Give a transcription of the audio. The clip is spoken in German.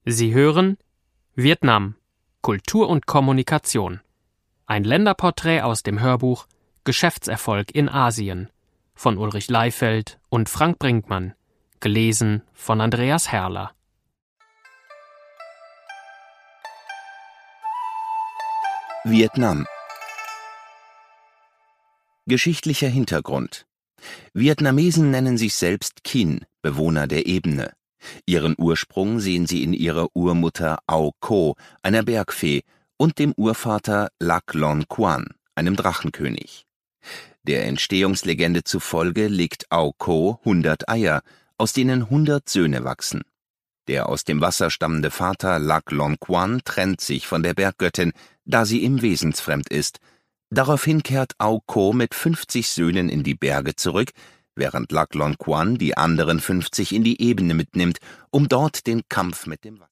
Sie hören Vietnam – Kultur und Kommunikation. Ein Länderporträt aus dem Hörbuch Geschäftserfolg in Asien von Ulrich Leifeld und Frank Brinkmann, gelesen von Andreas Herrler. Vietnam. Geschichtlicher Hintergrund: Vietnamesen nennen sich selbst Kinh, Bewohner der Ebene. Ihren Ursprung sehen sie in ihrer Urmutter Ao Co, einer Bergfee, und dem Urvater Lac Long Quan, einem Drachenkönig. Der Entstehungslegende zufolge legt Ao Co 100 Eier, aus denen 100 Söhne wachsen. Der aus dem Wasser stammende Vater Lac Long Quan trennt sich von der Berggöttin, da sie ihm wesensfremd ist. Daraufhin kehrt Ao Co mit 50 Söhnen in die Berge zurück, während Lac Long Quan die anderen 50 in die Ebene mitnimmt, um dort den Kampf mit dem